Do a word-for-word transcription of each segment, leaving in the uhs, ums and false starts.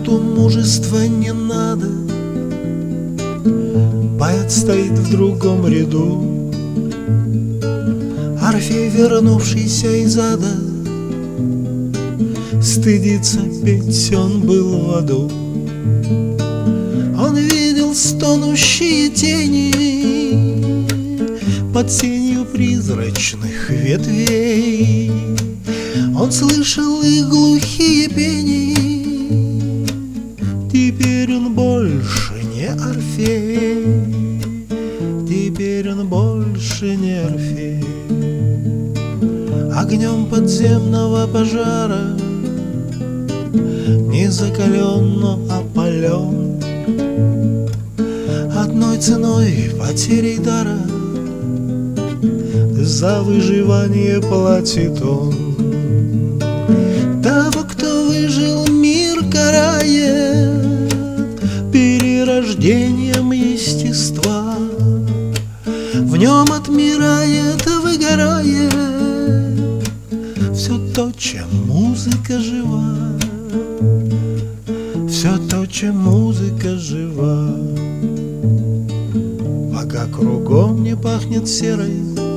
Поэту мужества не надо, поэт стоит в другом ряду. Орфей, вернувшийся из ада, стыдится петь, он был в аду. Он видел стонущие тени под сенью призрачных ветвей. Он слышал их глухие пени. Теперь он больше не Орфей, теперь он больше не Орфей. Огнем подземного пожара не закален, но опален. Одной ценой потерей дара за выживание платит он. Того, кто выжил, мир карает перерождением естества. В нем отмирает, выгорает все то, чем музыка жива. Все то, чем музыка жива. Пока кругом не пахнет серой,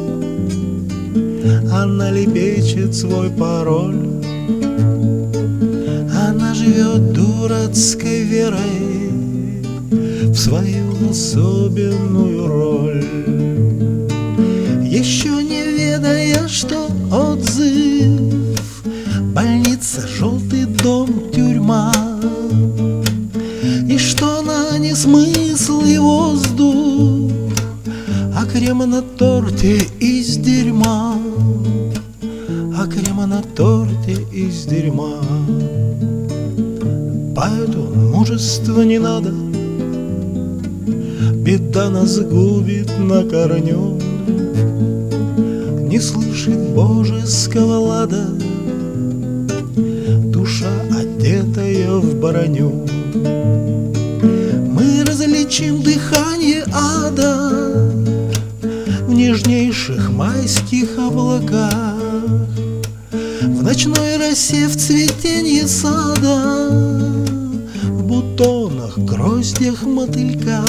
она лепечет свой пароль. Она живет дурацкой верой в свою особенную роль, еще не ведая, что отзыв больница, желтый дом, тюрьма, и что она не смысл и воздух, а крем на торте из дерьма, а крем на торте из дерьма. Поэту мужества не надо, беда нас губит на корню. Не слышит божеского лада душа, одетая в броню. Мы различим дыхание ада в нежнейших майских облаках, в ночной росе, в цветенье сада, в бутонах, гроздях, мотыльках,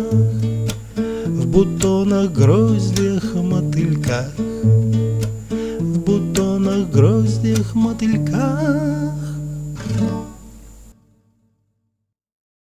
в бутонах, гроздях, мотыльках, в бутонах, гроздях, мотыльках.